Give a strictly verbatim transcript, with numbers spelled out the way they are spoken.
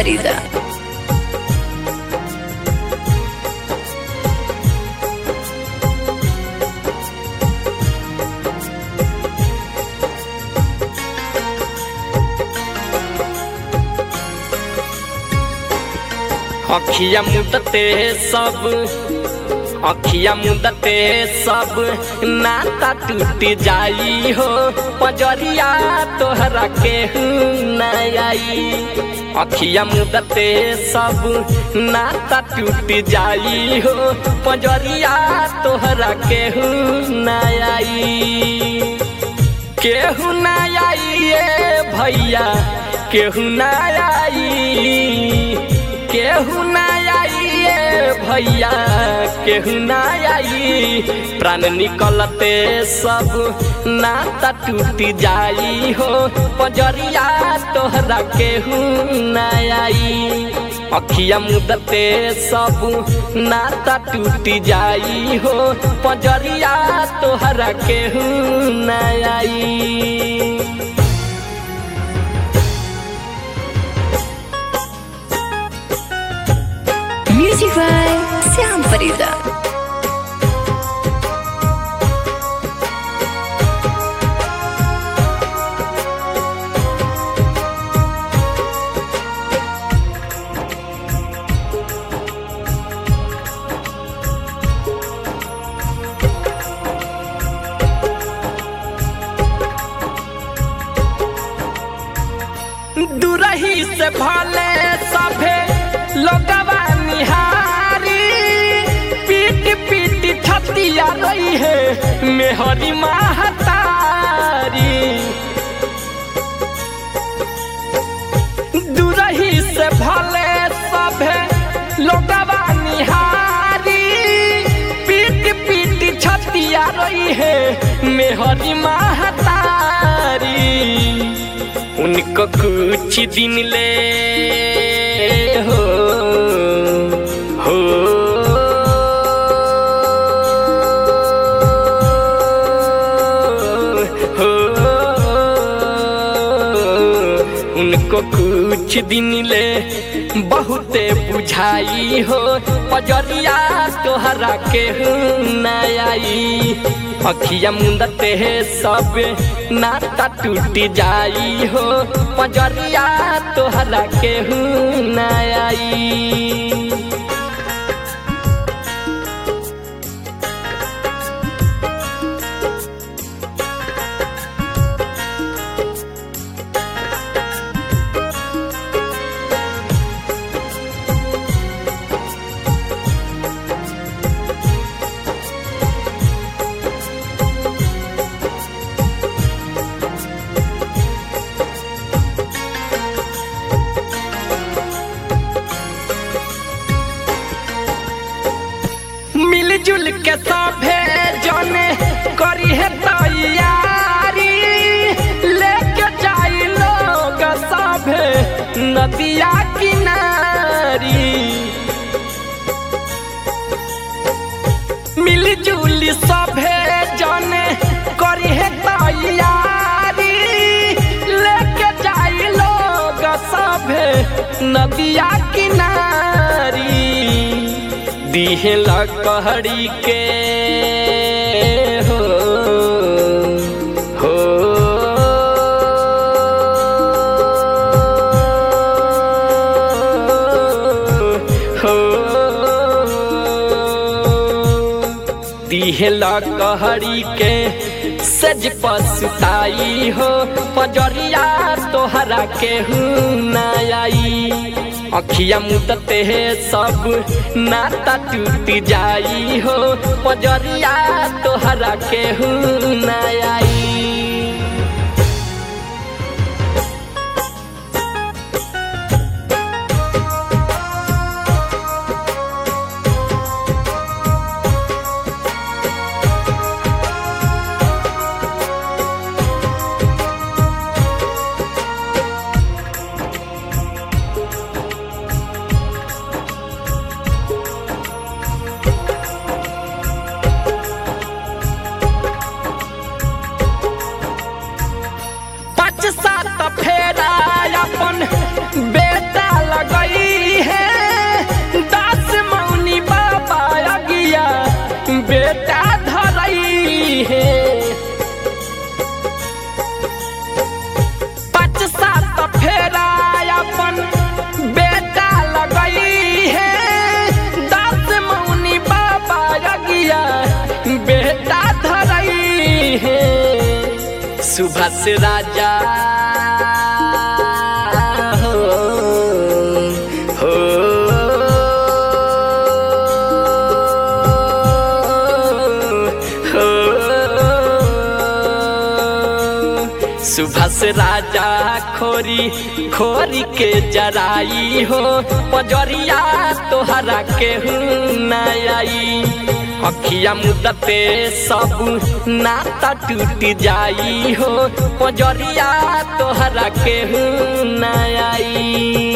فريدة. अखिया मुदते सब अखिया मुदते सब नाता टूट जाई हो पजरिया तोहरा के न आई। अखिया मुदते सब नाता टूट जाई हो पजरिया तोहरा के न आई। केहू न आई ये भैया केहू न आई, केहू न आई ये भैया केहू न आई। प्राण निकलते सब नाता टूट जाई हो पजरिया तोहरा केहू न आई। अखिया मुदते सब नाता टूट जाई हो पजरिया तोहरा केहू न आई। Music by Sam Farida. दूरही से भले सभे लोगवा निहारी, पीट पीट छतिया रही है मेहरी महतारी। दूरही से भले सभे लोगवा निहारी, पीट पीट छतिया रही है मेहरी महतारी। उनको कुछ दिन ले हो हो हो उनको कुछ दिन ले बहुते बुझाई हो पजरिया तोहरा के न आई। अखिया मुदते सब नाता टूट जाई हो पजरिया तोहरा केहू न आई। मिलजुल के सभे जने करी है तैयारी, लेके जाई लोग सभे नदिया किनारी। मिलजुल सभे जने करी है तैयारी, लेके जाई लोग सभे नदिया किनारी। दिहे लकड़ी के हो हो हो दिहे लकड़ी के सज पसुताई हो पजरिया तोहरा केहू न आई। अखिया मुदते सब नाता टूट जाई हो पजरिया तोहरा केहू न आई। सुभाष राजा हो हो हो सुभाष राजा खोरी खोरी के जराई हो पजरिया तोहरा के आई अखिया मुदते सब नाता टूट जाई हो पजरिया तोहरा के आई।